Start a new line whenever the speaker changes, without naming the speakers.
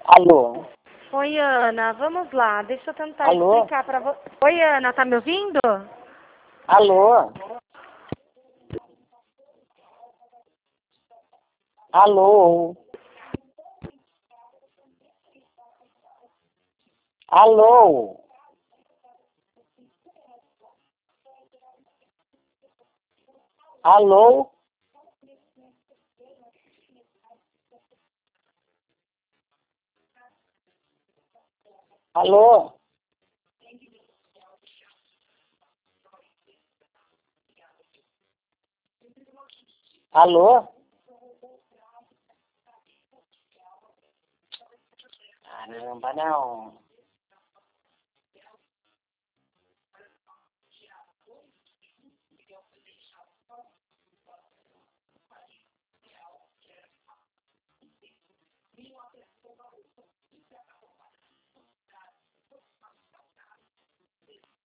Alô?
Oi, Ana, vamos lá, deixa eu tentar
Alô?
explicar pra você. Oi, Ana, tá me ouvindo?
Alô? Alô? Alô? Alô? Alô? Alô? Caramba, não.